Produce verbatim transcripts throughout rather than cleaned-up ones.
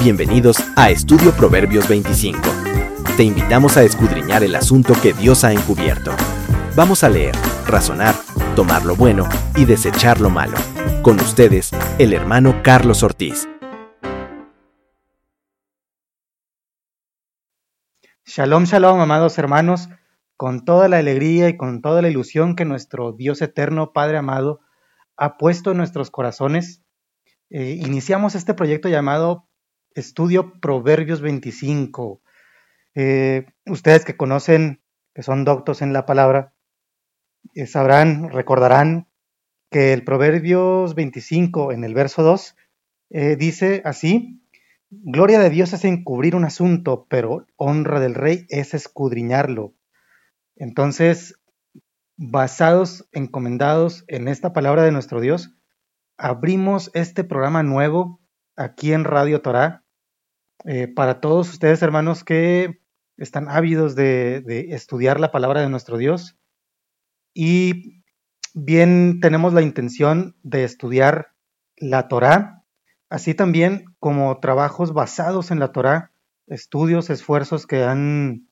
Bienvenidos a Estudio Proverbios veinticinco. Te invitamos a escudriñar el asunto que Dios ha encubierto. Vamos a leer, razonar, tomar lo bueno y desechar lo malo. Con ustedes, el hermano Carlos Ortiz. Shalom, shalom, amados hermanos, con toda la alegría y con toda la ilusión que nuestro Dios eterno, Padre amado, ha puesto en nuestros corazones, eh, iniciamos este proyecto llamado Estudio Proverbios veinticinco. Eh, ustedes que conocen, que son doctos en la palabra, eh, sabrán, recordarán que el Proverbios veinticinco, en el verso dos, eh, dice así: gloria de Dios es encubrir un asunto, pero honra del rey es escudriñarlo. Entonces, basados, encomendados en esta palabra de nuestro Dios, abrimos este programa nuevo aquí en Radio Torah, eh, para todos ustedes, hermanos, que están ávidos de, de estudiar la palabra de nuestro Dios. Y bien, tenemos la intención de estudiar la Torah, así también como trabajos basados en la Torah, estudios, esfuerzos que han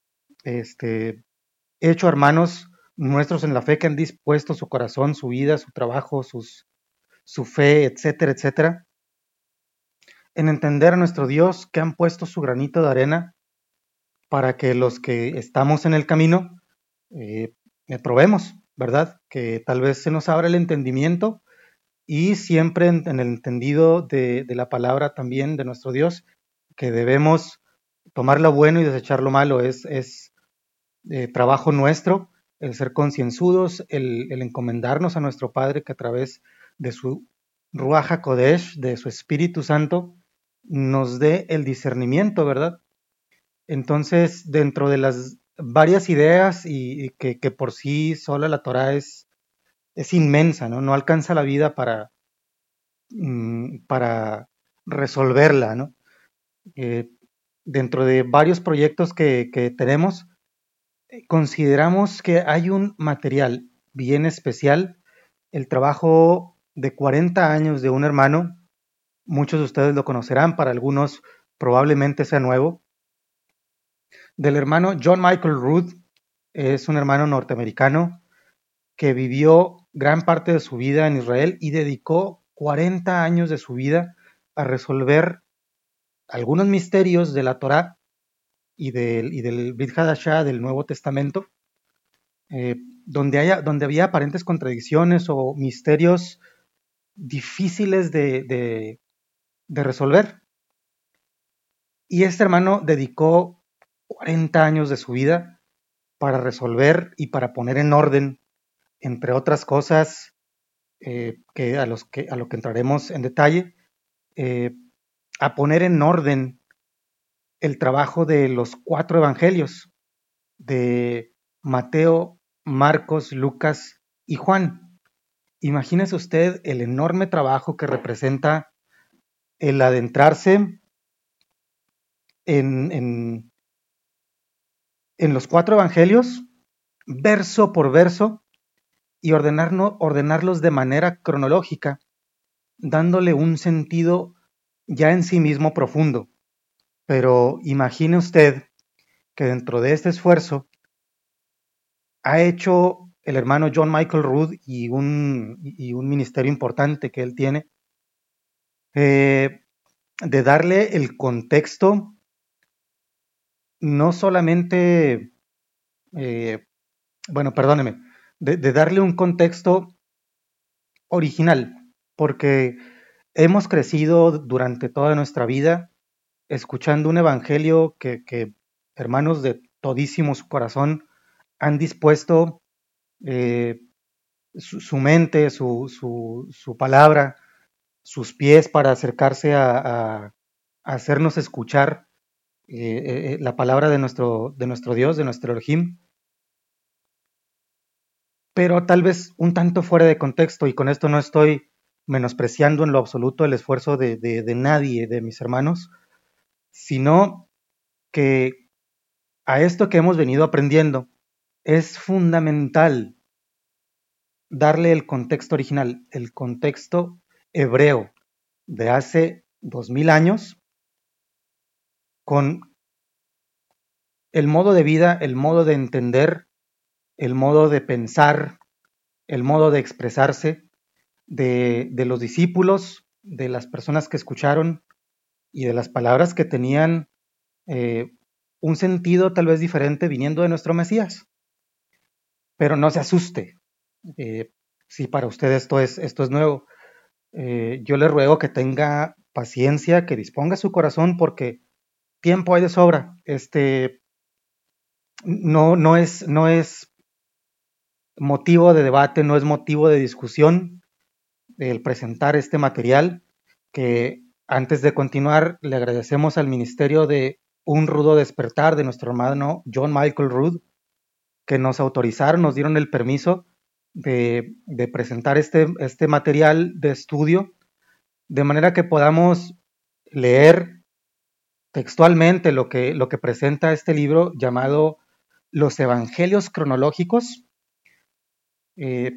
este, hecho hermanos nuestros en la fe, que han dispuesto su corazón, su vida, su trabajo, sus, su fe, etcétera, etcétera, en entender a nuestro Dios, que han puesto su granito de arena para que los que estamos en el camino eh, probemos, ¿verdad? Que tal vez se nos abra el entendimiento y siempre en, en el entendido de, de la palabra también de nuestro Dios, que debemos tomar lo bueno y desechar lo malo. Es, es eh, trabajo nuestro el ser concienzudos, el, el encomendarnos a nuestro Padre, que a través de su Ruach HaKodesh, de su Espíritu Santo, nos dé el discernimiento, ¿verdad? Entonces, dentro de las varias ideas y, y que, que por sí sola la Torah es, es inmensa, ¿no? No alcanza la vida para, mm, para resolverla, ¿no? Eh, dentro de varios proyectos que, que tenemos, eh, consideramos que hay un material bien especial, el trabajo de cuarenta años de un hermano. Muchos de ustedes lo conocerán, para algunos probablemente sea nuevo, del hermano John Michael Root. Es un hermano norteamericano que vivió gran parte de su vida en Israel y dedicó cuarenta años de su vida a resolver algunos misterios de la Torá y del, y del Brit Hadashah, del Nuevo Testamento, eh, donde, haya, donde había aparentes contradicciones o misterios difíciles de, de, de resolver. Y este hermano dedicó cuarenta años de su vida para resolver y para poner en orden, entre otras cosas, eh, que a, los que, a lo que entraremos en detalle, eh, a poner en orden el trabajo de los cuatro evangelios, de Mateo, Marcos, Lucas y Juan. Imagínese usted el enorme trabajo que representa el adentrarse en, en, en los cuatro evangelios, verso por verso, y ordenarnos, ordenarlos de manera cronológica, dándole un sentido ya en sí mismo profundo. Pero imagine usted que dentro de este esfuerzo ha hecho el hermano John Michael Root y un, y un ministerio importante que él tiene, eh, de darle el contexto, no solamente, eh, bueno, perdóneme, de, de darle un contexto original, porque hemos crecido durante toda nuestra vida escuchando un evangelio que, que hermanos de todísimo su corazón han dispuesto, eh, su, su, mente, su, su, su, palabra, sus pies para acercarse a, a, a hacernos escuchar eh, eh, la palabra de nuestro, de nuestro Dios, de nuestro Elohim, pero tal vez un tanto fuera de contexto, y con esto no estoy menospreciando en lo absoluto el esfuerzo de, de, de nadie, de mis hermanos, sino que a esto que hemos venido aprendiendo es fundamental darle el contexto original, el contexto hebreo de hace dos mil años, con el modo de vida, el modo de entender, el modo de pensar, el modo de expresarse de, de los discípulos, de las personas que escucharon y de las palabras que tenían eh, un sentido tal vez diferente viniendo de nuestro Mesías. Pero no se asuste, eh, si para usted esto es, esto es nuevo. Eh, yo le ruego que tenga paciencia, que disponga su corazón, porque tiempo hay de sobra. Este no, no es, no es motivo de debate, no es motivo de discusión el presentar este material, que antes de continuar le agradecemos al Ministerio de Un Rudo Despertar de nuestro hermano John Michael Rood, que nos autorizaron, nos dieron el permiso de, de presentar este, este material de estudio, de manera que podamos leer textualmente lo que, lo que presenta este libro llamado Los Evangelios Cronológicos, eh,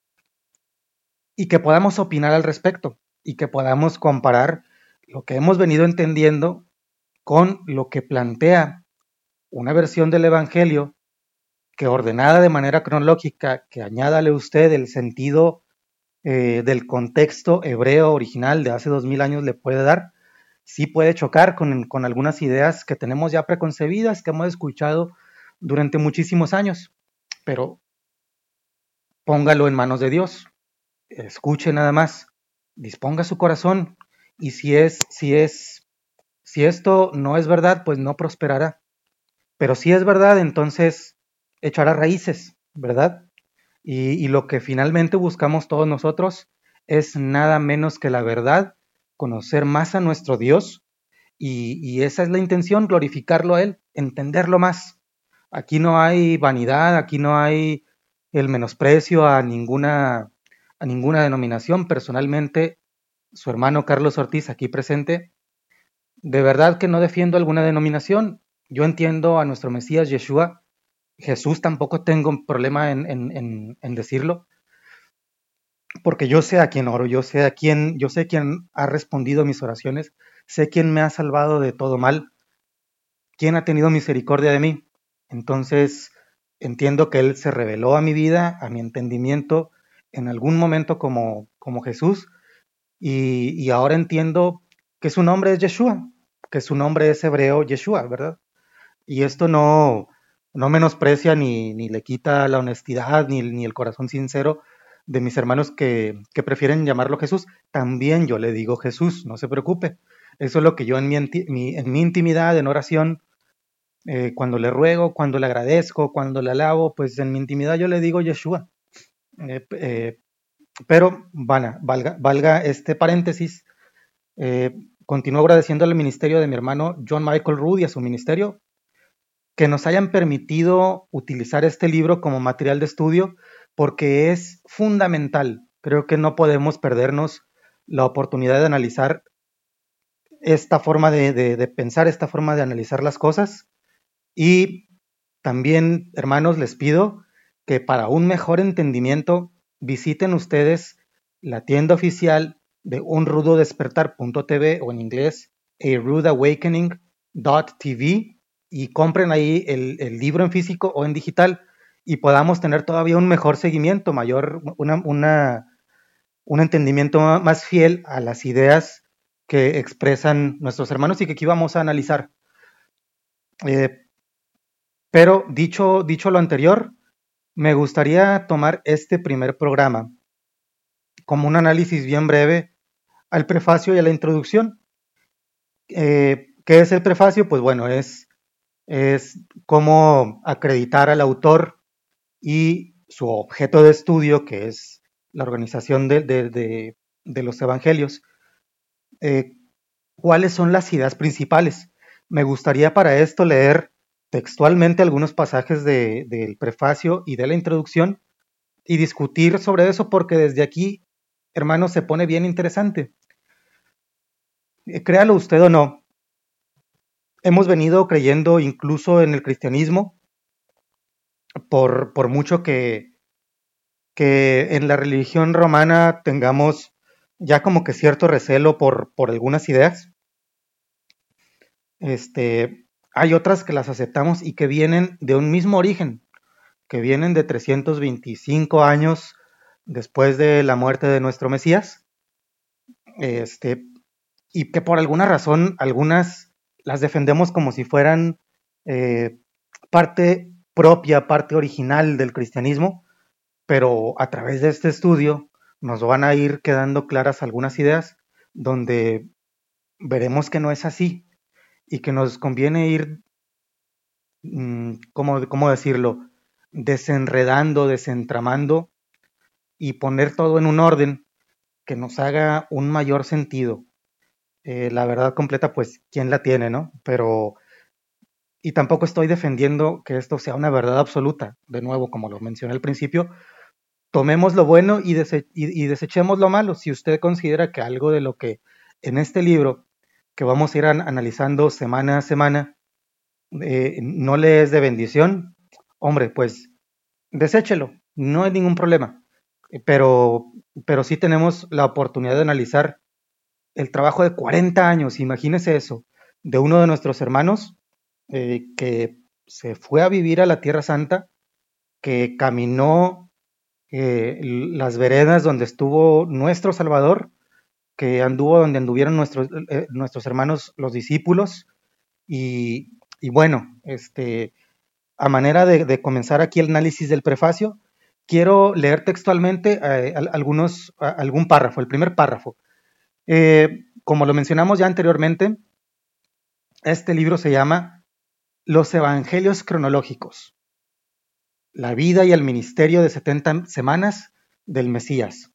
y que podamos opinar al respecto y que podamos comparar lo que hemos venido entendiendo con lo que plantea una versión del Evangelio que, ordenada de manera cronológica, que añádale usted el sentido eh, del contexto hebreo original de hace dos mil años le puede dar, sí puede chocar con, con algunas ideas que tenemos ya preconcebidas, que hemos escuchado durante muchísimos años, pero póngalo en manos de Dios, escuche nada más, disponga su corazón, y si es, si es, si esto no es verdad, pues no prosperará, pero si es verdad, entonces echará raíces, ¿verdad? Y, y lo que finalmente buscamos todos nosotros es nada menos que la verdad, conocer más a nuestro Dios, y, y esa es la intención, glorificarlo a Él, entenderlo más. Aquí no hay vanidad, aquí no hay el menosprecio a ninguna, a ninguna denominación. Personalmente, su hermano Carlos Ortiz, aquí presente, de verdad que no defiendo alguna denominación. Yo entiendo a nuestro Mesías Yeshua, Jesús, tampoco tengo problema en, en, en, en decirlo, porque yo sé a quién oro, yo sé a quién, yo sé quién ha respondido a mis oraciones, sé quién me ha salvado de todo mal, quién ha tenido misericordia de mí. Entonces, entiendo que Él se reveló a mi vida, a mi entendimiento, en algún momento como, como Jesús, y, y ahora entiendo que su nombre es Yeshua, que su nombre es hebreo Yeshua, ¿verdad? Y esto no, no menosprecia ni, ni le quita la honestidad ni, ni el corazón sincero de mis hermanos que, que prefieren llamarlo Jesús. También yo le digo Jesús, no se preocupe. Eso es lo que yo en mi, mi, en mi intimidad, en oración, eh, cuando le ruego, cuando le agradezco, cuando le alabo, pues en mi intimidad yo le digo Yeshua. Eh, eh, pero valga, valga, valga este paréntesis, eh, continúo agradeciendo al ministerio de mi hermano John Michael Rood y a su ministerio que nos hayan permitido utilizar este libro como material de estudio, porque es fundamental. Creo que no podemos perdernos la oportunidad de analizar esta forma de, de, de pensar, esta forma de analizar las cosas. Y también, hermanos, les pido que para un mejor entendimiento visiten ustedes la tienda oficial de un rudo despertar punto t v, o en inglés a rude awakening punto t v, y compren ahí el, el libro en físico o en digital, y podamos tener todavía un mejor seguimiento, mayor, una, una, un entendimiento más fiel a las ideas que expresan nuestros hermanos y que aquí vamos a analizar. Eh, pero dicho, dicho lo anterior, me gustaría tomar este primer programa como un análisis bien breve al prefacio y a la introducción. Eh, ¿Qué es el prefacio? Pues bueno, es, es cómo acreditar al autor y su objeto de estudio, que es la organización de, de, de, de los evangelios. Eh, ¿Cuáles son las ideas principales? Me gustaría para esto leer textualmente algunos pasajes de, del prefacio y de la introducción y discutir sobre eso, porque desde aquí, hermanos, se pone bien interesante. Eh, créalo usted o no, hemos venido creyendo incluso en el cristianismo, por, por mucho que, que en la religión romana tengamos ya como que cierto recelo por, por algunas ideas. Este, hay otras que las aceptamos y que vienen de un mismo origen, que vienen de trescientos veinticinco años después de la muerte de nuestro Mesías, este, y que por alguna razón algunas las defendemos como si fueran eh, parte propia, parte original del cristianismo, pero a través de este estudio nos van a ir quedando claras algunas ideas donde veremos que no es así y que nos conviene ir, mmm, ¿cómo, cómo decirlo?, desenredando, desentramando y poner todo en un orden que nos haga un mayor sentido. Eh, la verdad completa, pues, ¿quién la tiene, no? Pero, y tampoco estoy defendiendo que esto sea una verdad absoluta. De nuevo, como lo mencioné al principio, tomemos lo bueno y, dese y, y desechemos lo malo. Si usted considera que algo de lo que en este libro, que vamos a ir an analizando semana a semana, eh, no le es de bendición, hombre, pues deséchelo, no hay ningún problema. Pero, pero sí tenemos la oportunidad de analizar el trabajo de cuarenta años, imagínese eso, de uno de nuestros hermanos eh, que se fue a vivir a la Tierra Santa, que caminó eh, las veredas donde estuvo nuestro Salvador, que anduvo donde anduvieron nuestros, eh, nuestros hermanos los discípulos, y, y bueno, este, a manera de, de, comenzar aquí el análisis del prefacio, quiero leer textualmente eh, algunos, algún párrafo, el primer párrafo. Eh, como lo mencionamos ya anteriormente, este libro se llama Los Evangelios Cronológicos, la vida y el ministerio de setenta semanas del Mesías.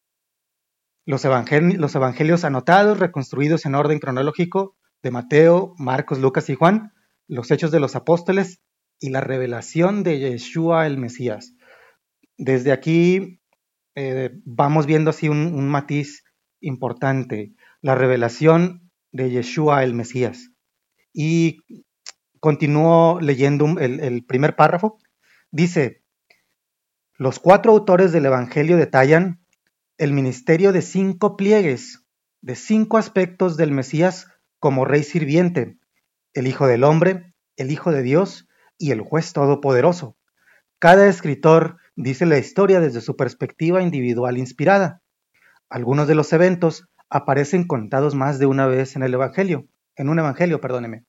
Los, evangel los evangelios anotados, reconstruidos en orden cronológico de Mateo, Marcos, Lucas y Juan, los hechos de los apóstoles y la revelación de Yeshua el Mesías. Desde aquí eh, vamos viendo así un, un matiz importante, la revelación de Yeshua el Mesías. Y continúo leyendo el, el primer párrafo. Dice, los cuatro autores del Evangelio detallan el ministerio de cinco pliegues, de cinco aspectos del Mesías como rey sirviente, el Hijo del Hombre, el Hijo de Dios y el Juez Todopoderoso. Cada escritor dice la historia desde su perspectiva individual inspirada. Algunos de los eventos aparecen contados más de una vez en el Evangelio, en un Evangelio, perdóneme.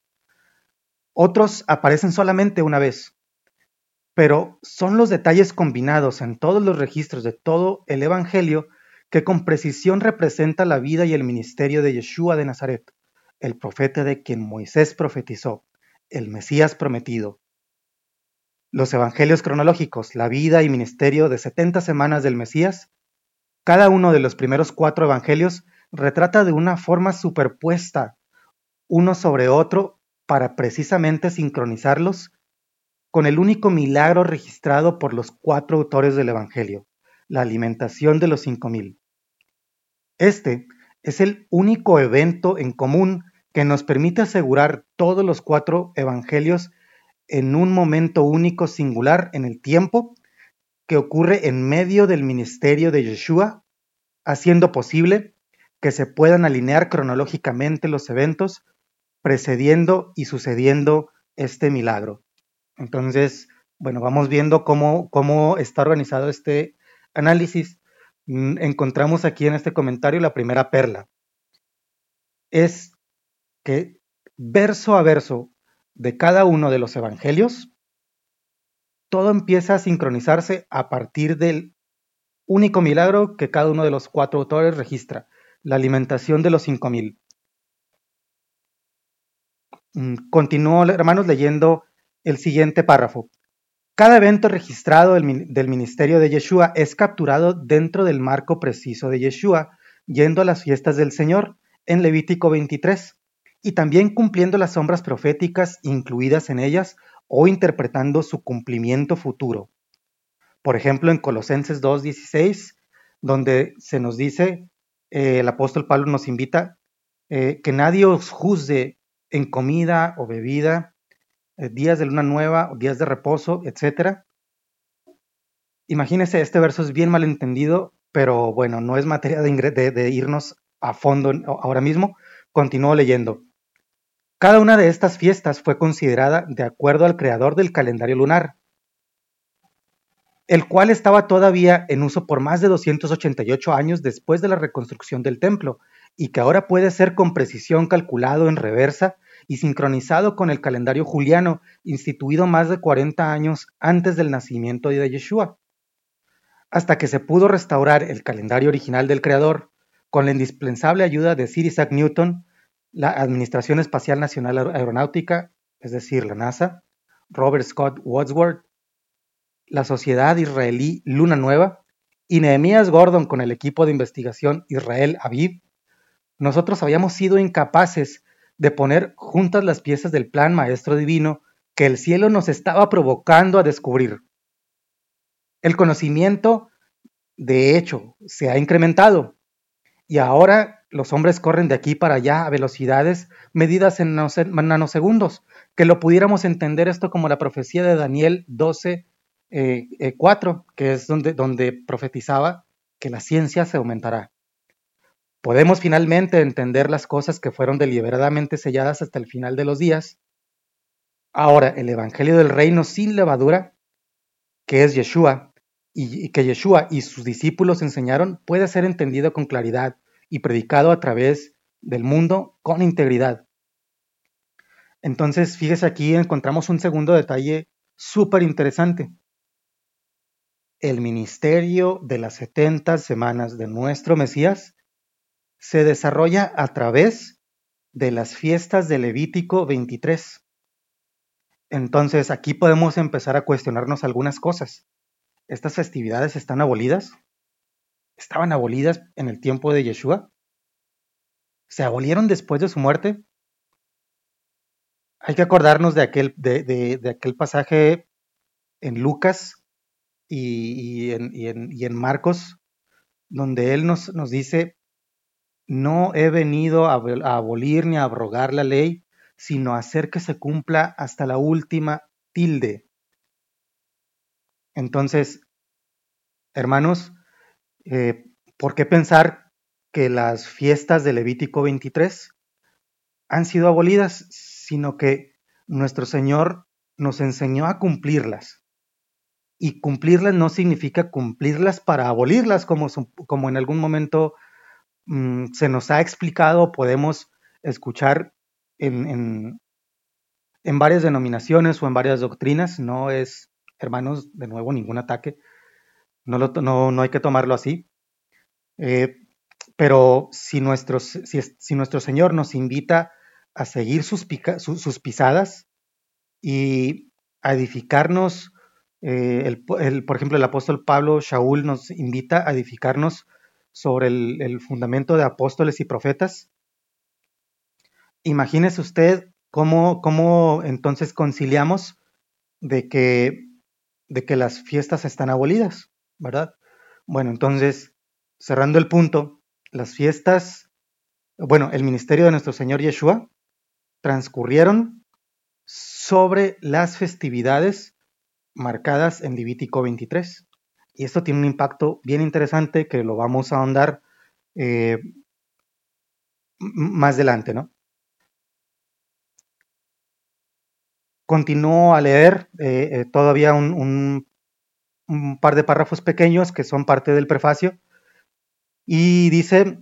Otros aparecen solamente una vez, pero son los detalles combinados en todos los registros de todo el Evangelio que con precisión representa la vida y el ministerio de Yeshua de Nazaret, el profeta de quien Moisés profetizó, el Mesías prometido. Los evangelios cronológicos, la vida y ministerio de setenta semanas del Mesías, cada uno de los primeros cuatro evangelios retrata de una forma superpuesta uno sobre otro para precisamente sincronizarlos con el único milagro registrado por los cuatro autores del Evangelio, la alimentación de los cinco mil. Este es el único evento en común que nos permite asegurar todos los cuatro evangelios en un momento único singular en el tiempo que ocurre en medio del ministerio de Yeshua, haciendo posible que se puedan alinear cronológicamente los eventos precediendo y sucediendo este milagro. Entonces, bueno, vamos viendo cómo, cómo está organizado este análisis. Encontramos aquí en este comentario la primera perla. Es que verso a verso de cada uno de los evangelios, todo empieza a sincronizarse a partir del único milagro que cada uno de los cuatro autores registra, la alimentación de los cinco mil. Continúo, hermanos, leyendo el siguiente párrafo. Cada evento registrado del, del ministerio de Yeshua es capturado dentro del marco preciso de Yeshua, yendo a las fiestas del Señor en Levítico veintitrés, y también cumpliendo las sombras proféticas incluidas en ellas o interpretando su cumplimiento futuro. Por ejemplo, en Colosenses dos dieciséis, donde se nos dice, eh, el apóstol Pablo nos invita, eh, que nadie os juzgue en comida o bebida, eh, días de luna nueva, días de reposo, etcétera. Imagínense, este verso es bien malentendido, pero bueno, no es materia de, de, de irnos a fondo ahora mismo. Continúo leyendo. Cada una de estas fiestas fue considerada de acuerdo al creador del calendario lunar, el cual estaba todavía en uso por más de doscientos ochenta y ocho años después de la reconstrucción del templo, y que ahora puede ser con precisión calculado en reversa y sincronizado con el calendario juliano, instituido más de cuarenta años antes del nacimiento de Yeshua. Hasta que se pudo restaurar el calendario original del creador, con la indispensable ayuda de Sir Isaac Newton, la Administración Espacial Nacional Aeronáutica, es decir, la NASA, Robert Scott Wadsworth, la Sociedad Israelí Luna Nueva y Nehemías Gordon con el equipo de investigación Israel Aviv, nosotros habíamos sido incapaces de poner juntas las piezas del plan maestro divino que el cielo nos estaba provocando a descubrir. El conocimiento, de hecho, se ha incrementado y ahora los hombres corren de aquí para allá a velocidades medidas en nanosegundos, que lo pudiéramos entender esto como la profecía de Daniel doce, cuatro, que es donde, donde profetizaba que la ciencia se aumentará. Podemos finalmente entender las cosas que fueron deliberadamente selladas hasta el final de los días. Ahora, el Evangelio del Reino sin levadura, que es Yeshua, y, y que Yeshua y sus discípulos enseñaron, puede ser entendido con claridad y predicado a través del mundo con integridad. Entonces, fíjese, aquí encontramos un segundo detalle súper interesante. El ministerio de las setenta semanas de nuestro Mesías se desarrolla a través de las fiestas de Levítico veintitrés. Entonces, aquí podemos empezar a cuestionarnos algunas cosas. ¿Estas festividades están abolidas? ¿Estaban abolidas en el tiempo de Yeshua? ¿Se abolieron después de su muerte? Hay que acordarnos de aquel, de, de, de aquel pasaje en Lucas y, y, en, y, en, y en Marcos, donde él nos, nos dice: no he venido a, a abolir ni a abrogar la ley, sino a hacer que se cumpla hasta la última tilde. Entonces, hermanos, eh, ¿por qué pensar que las fiestas de Levítico veintitrés han sido abolidas? Sino que nuestro Señor nos enseñó a cumplirlas. Y cumplirlas no significa cumplirlas para abolirlas, como, como en algún momento mmm, se nos ha explicado, podemos escuchar en, en, en varias denominaciones o en varias doctrinas. No es, hermanos, de nuevo, ningún ataque. No, lo, no, no hay que tomarlo así. Eh, pero si, nuestros, si, si nuestro Señor nos invita a seguir sus, pica, sus, sus pisadas y a edificarnos, eh, el, el, por ejemplo, el apóstol Pablo Shaul nos invita a edificarnos sobre el, el fundamento de apóstoles y profetas. Imagínese usted cómo, cómo entonces conciliamos de que, de que las fiestas están abolidas, ¿verdad? Bueno, entonces, cerrando el punto, las fiestas, bueno, el ministerio de nuestro Señor Yeshua transcurrieron sobre las festividades marcadas en Levítico veintitrés. Y esto tiene un impacto bien interesante que lo vamos a ahondar eh, más adelante, ¿no? Continúo a leer eh, eh, todavía un, un, un par de párrafos pequeños que son parte del prefacio. Y dice: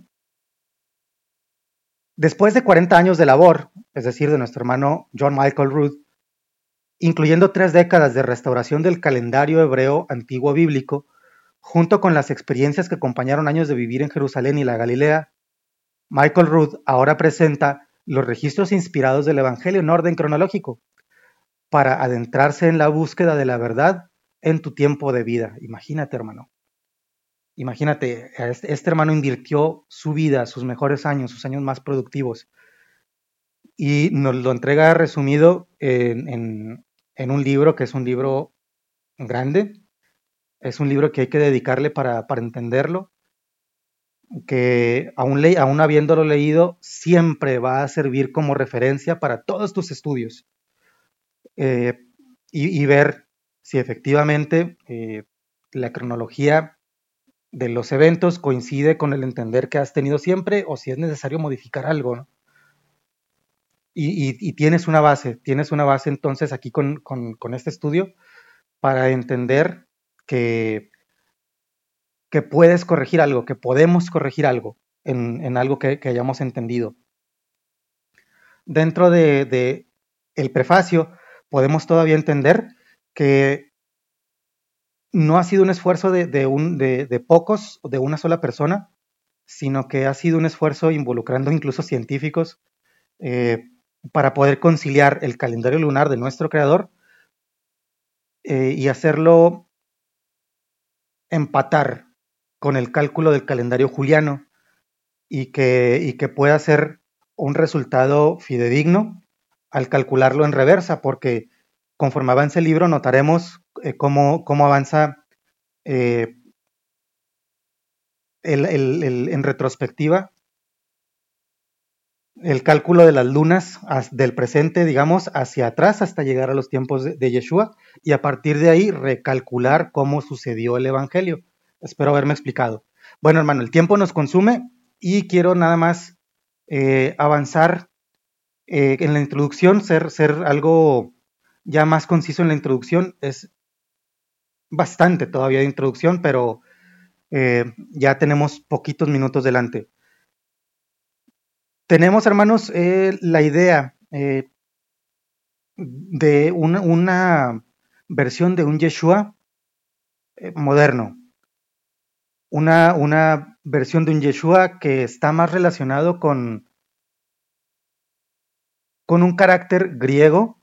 después de cuarenta años de labor, es decir, de nuestro hermano John Michael Rood, incluyendo tres décadas de restauración del calendario hebreo antiguo bíblico, junto con las experiencias que acompañaron años de vivir en Jerusalén y la Galilea, Michael Rood ahora presenta los registros inspirados del Evangelio en orden cronológico para adentrarse en la búsqueda de la verdad en tu tiempo de vida. Imagínate, hermano. Imagínate, este, este hermano invirtió su vida, sus mejores años, sus años más productivos, y nos lo entrega resumido en, en, en un libro que es un libro grande, es un libro que hay que dedicarle para, para entenderlo, que aún, le, aún habiéndolo leído, siempre va a servir como referencia para todos tus estudios, eh, y, y ver si efectivamente eh, la cronología de los eventos coincide con el entender que has tenido siempre, o si es necesario modificar algo, ¿no? y, y, y tienes una base, tienes una base entonces aquí con, con, con este estudio para entender que, que puedes corregir algo, que podemos corregir algo en, en algo que, que hayamos entendido. Dentro de, de el prefacio podemos todavía entender que no ha sido un esfuerzo de, de, un, de, de pocos, de una sola persona, sino que ha sido un esfuerzo involucrando incluso científicos eh, para poder conciliar el calendario lunar de nuestro creador eh, y hacerlo empatar con el cálculo del calendario juliano y que, y que pueda ser un resultado fidedigno al calcularlo en reversa, porque conforme avance el libro notaremos eh, cómo, cómo avanza eh, el, el, el, en retrospectiva el cálculo de las lunas del presente, digamos, hacia atrás hasta llegar a los tiempos de, de Yeshua y a partir de ahí recalcular cómo sucedió el Evangelio. Espero haberme explicado. Bueno, hermano, el tiempo nos consume y quiero nada más eh, avanzar eh, en la introducción, ser, ser algo ya más conciso en la introducción. Es bastante todavía de introducción, pero eh, ya tenemos poquitos minutos delante. Tenemos, hermanos, eh, la idea eh, de una, una versión de un Yeshua eh, moderno. Una, una versión de un Yeshua que está más relacionado con, con un carácter griego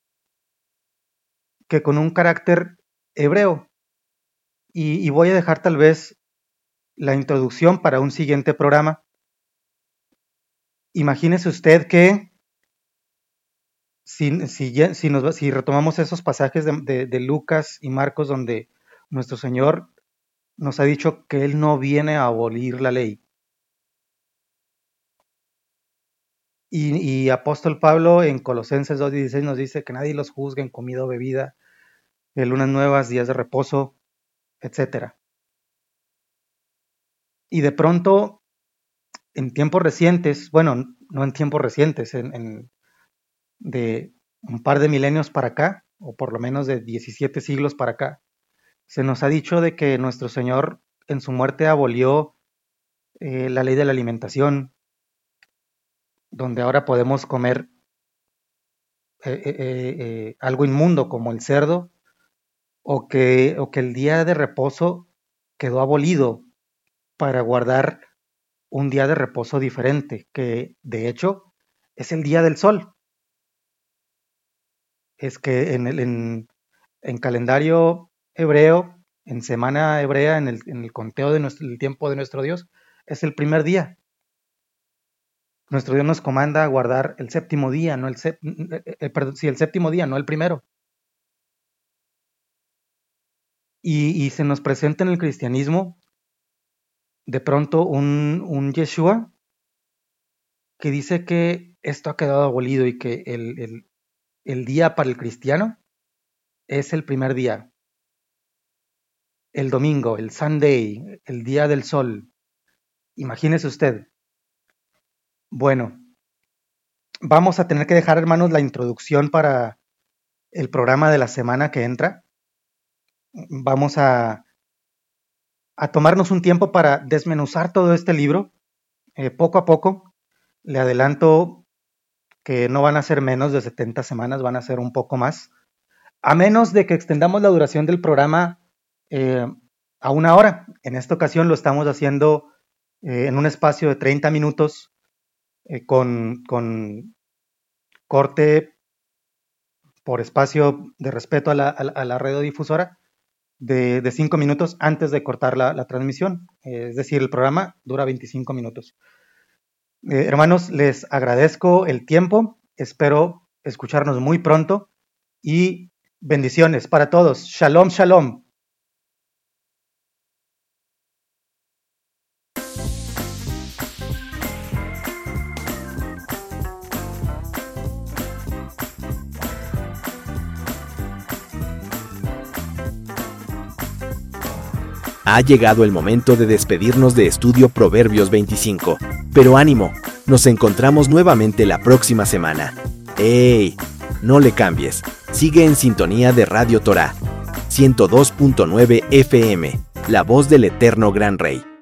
que con un carácter hebreo. Y, y voy a dejar tal vez la introducción para un siguiente programa. Imagínese usted que si, si, si, nos, si retomamos esos pasajes de, de, de Lucas y Marcos donde nuestro Señor nos ha dicho que Él no viene a abolir la ley. Y, y apóstol Pablo en Colosenses dos dieciséis nos dice que nadie los juzgue en comida o bebida, en lunas nuevas, días de reposo, etcétera. Y de pronto, en tiempos recientes, bueno, no en tiempos recientes, en, en de un par de milenios para acá, o por lo menos de diecisiete siglos para acá, se nos ha dicho de que nuestro Señor en su muerte abolió eh, la ley de la alimentación, donde ahora podemos comer eh, eh, eh, algo inmundo como el cerdo, o que, o que el día de reposo quedó abolido para guardar un día de reposo diferente, que de hecho es el día del sol. Es que en el en, en calendario hebreo, en semana hebrea, en el, en el conteo del de tiempo de nuestro Dios, es el primer día. Nuestro Dios nos comanda a guardar el séptimo día, no el, eh, perdón, sí, el séptimo día, no el primero. Y, y se nos presenta en el cristianismo de pronto un, un Yeshua que dice que esto ha quedado abolido y que el, el, el día para el cristiano es el primer día. El domingo, el Sunday, el día del sol. Imagínese usted. Bueno, vamos a tener que dejar, hermanos, la introducción para el programa de la semana que entra. Vamos a, a tomarnos un tiempo para desmenuzar todo este libro, eh, poco a poco. Le adelanto que no van a ser menos de setenta semanas, van a ser un poco más, a menos de que extendamos la duración del programa eh, a una hora. En esta ocasión lo estamos haciendo eh, en un espacio de treinta minutos eh, con, con corte por espacio de respeto a la, a la radiodifusora de, de cinco minutos antes de cortar la, la transmisión. Eh, es decir, el programa dura veinticinco minutos. Eh, hermanos, les agradezco el tiempo. Espero escucharnos muy pronto y bendiciones para todos. Shalom, shalom. Ha llegado el momento de despedirnos de Estudio Proverbios veinticinco, pero ánimo, Nos encontramos nuevamente la próxima semana. ¡Ey! No le cambies. Sigue en sintonía de Radio Torá. ciento dos punto nueve F M, la voz del eterno Gran Rey.